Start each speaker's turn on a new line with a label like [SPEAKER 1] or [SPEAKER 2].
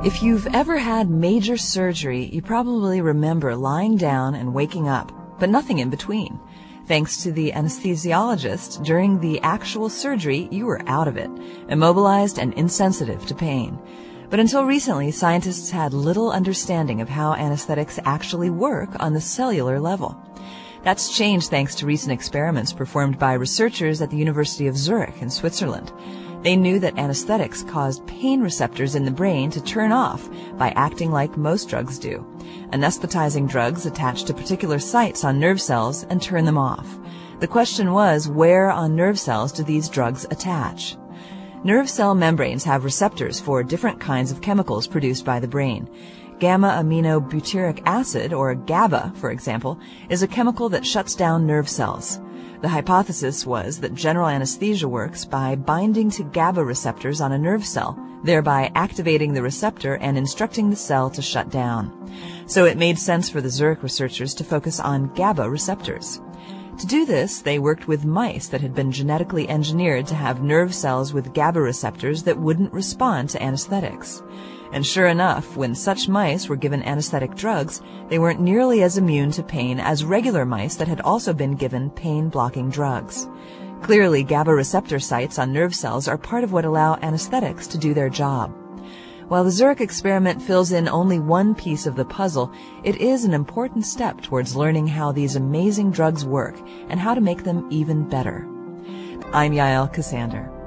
[SPEAKER 1] If you've ever had major surgery, you probably remember lying down and waking up, but nothing in between. Thanks to the anesthesiologist, during the actual surgery, you were out of it, immobilized and insensitive to pain. But until recently, scientists had little understanding of how anesthetics actually work on the cellular level. That's changed thanks to recent experiments performed by researchers at the University of Zurich in Switzerland. They knew that anesthetics caused pain receptors in the brain to turn off by acting like most drugs do. Anesthetizing drugs attach to particular sites on nerve cells and turn them off. The question was, where on nerve cells do these drugs attach? Nerve cell membranes have receptors for different kinds of chemicals produced by the brain. Gamma-aminobutyric acid, or GABA, for example, is a chemical that shuts down nerve cells. The hypothesis was that general anesthesia works by binding to GABA receptors on a nerve cell, thereby activating the receptor and instructing the cell to shut down. So it made sense for the Zurich researchers to focus on GABA receptors. To do this, they worked with mice that had been genetically engineered to have nerve cells with GABA receptors that wouldn't respond to anesthetics. And sure enough, when such mice were given anesthetic drugs, they weren't nearly as immune to pain as regular mice that had also been given pain-blocking drugs. Clearly, GABA receptor sites on nerve cells are part of what allow anesthetics to do their job. While the Zurich experiment fills in only one piece of the puzzle, it is an important step towards learning how these amazing drugs work and how to make them even better. I'm Yael Ksander.